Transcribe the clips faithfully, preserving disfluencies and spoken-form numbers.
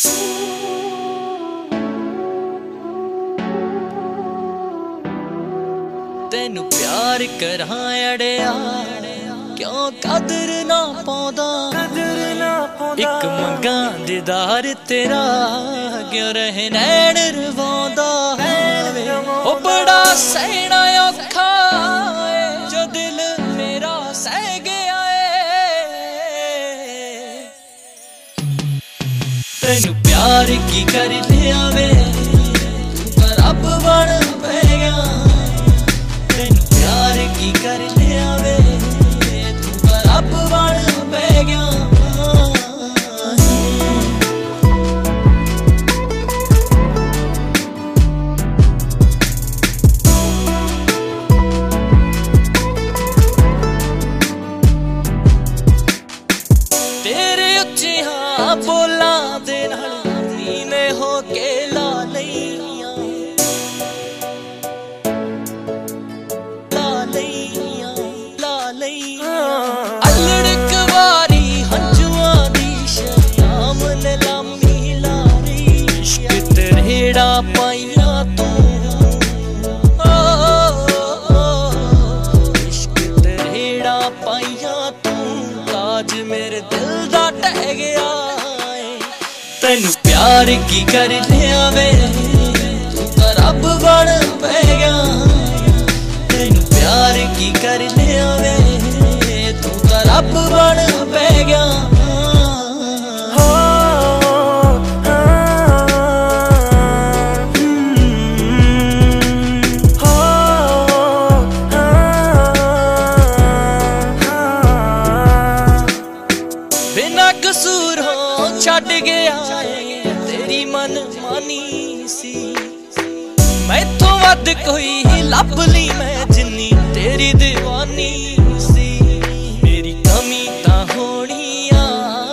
तेनू प्यार करा अड़िया क्यों कदर ना पाउंदा, एक मंगा दीदार तेरा क्यों रहे नैन रवांदा। ओ बड़ा सहना औखा जो दिल मेरा सह गया है। तेनू प्यार की कर लिया वे रब बन पै गया। तेनू प्यार की कर लिया वे रब बन पै गया। तेरे उच्चे हाँ बोला दे नाल नीने हो के ला लईयां ला लईयां ला लईयां। अल्लड़ वारी हंजुआं दी शाम ने लामी लारी, इश्क तेरेड़ा पाइया तू इश्क तेरेड़ा पाइया तू, ताज मेरे दिल दा टह गया। तेनू प्यार की कर लिया वे तू तो रब बन पै गया। तेनू प्यार की कर लिया वे तू तो रब बन पै गया। बिना कसूर हो छड़ गया तेरी मन मानी सी, मैथों वध कोई लभ ली मैं जिन्नी तेरी दीवानी सी। मेरी कमी तां होनी आ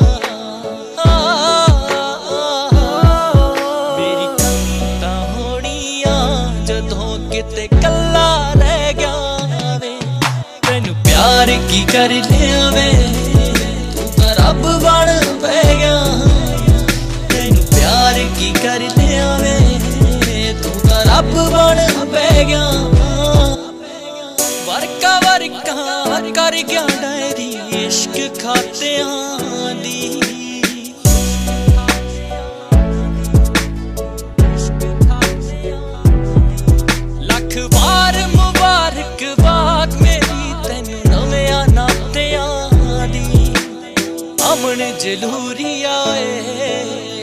मेरी कमी तां होनी आ जदों किते कल्ला रह गया वे। तेनू प्यार की कर लिया वे रब बन पै गया। तेनू प्यार की कर लिया वे तू तो रब बन पै गया। वरका वरका कर गया डायरी इश्क खातियां दी, लख बार मुबारकबाद मेरी तेनू नवें नातियां दी। अमन जलूरी आए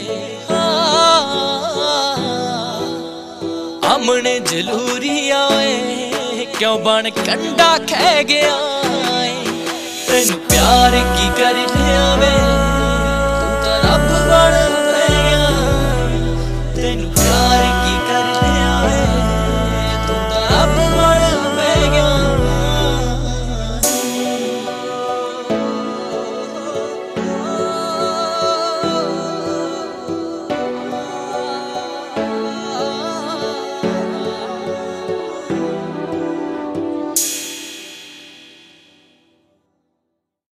अमन जलूरी आए क्यों बन कंडा खै गया। तेनू प्यार की कर लिया वे तू तो रब बन